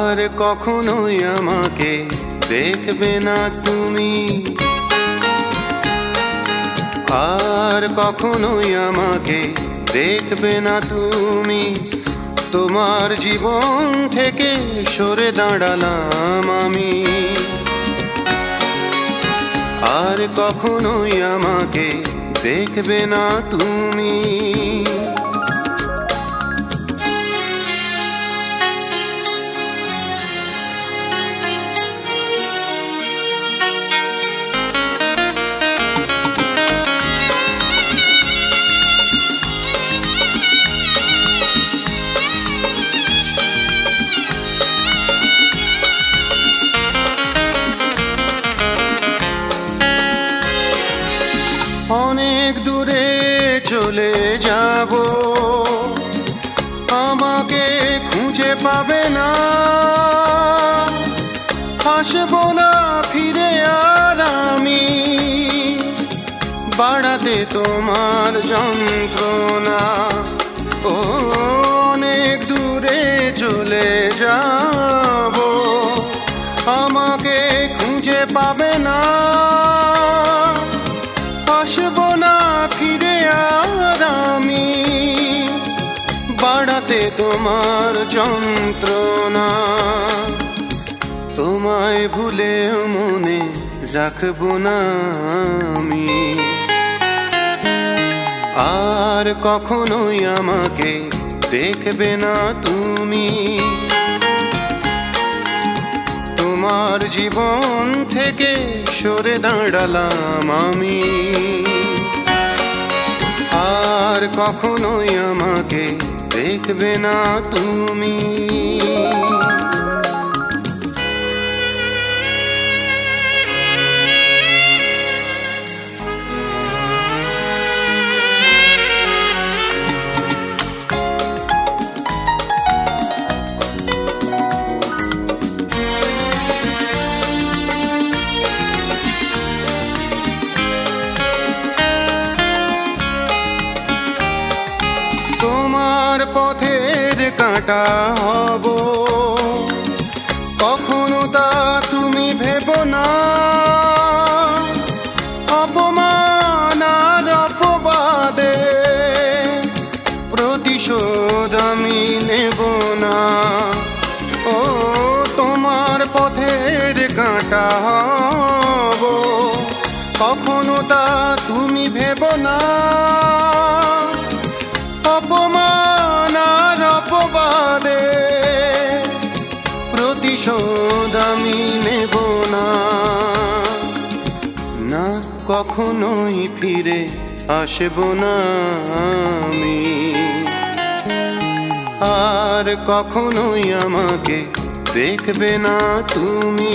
আর কখনোই আমাকে দেখবে না তুমি, আর কখনোই আমাকে দেখবে না তুমি। তোমার জীবন থেকে সরে দাঁড়ালাম আমি, আর কখনোই আমাকে দেখবে না তুমি। অনেক দূরে চলে যাব, আমাকে খুঁজে পাবে না। আসবো না ফিরে আর আমি, বাড়াতে তোমার যন্ত্রণা। ও অনেক দূরে চলে যাব, আমাকে খুঁজে পাবে না। আসবো না ফিরে আর আমি, বাড়াতে তোমার যন্ত্রণা। তোমায় ভুলে মনে রাখবো না আমি, আর কখনোই আমাকে দেখবে না তুমি। তোমার জীবন থেকে সরে দাঁড়ালাম আমি, আর কখনোই আমাকে দেখবে না তুমি। তোমার পথের কাঁটা হব, কখনো তা তুমি ভেবো না। অপমান আর অপবাদে প্রতিশোধ আমি নেব না। ও তোমার পথের কাঁটা হব, কখনো তা তুমি ভেবো না। অপমান আর অপবাদে প্রতিশোধ আমি নেব না। না কখনোই ফিরে আসবো না আমি, আর কখনোই আমাকে দেখবে না তুমি।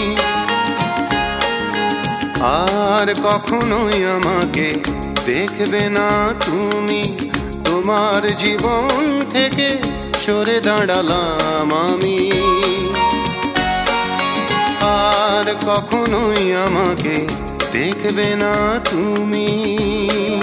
আর কখনোই আমাকে দেখবে না তুমি। তোমার জীবন থেকে সরে দাঁড়ালাম আমি, আর কখনোই আমাকে দেখবে না তুমি।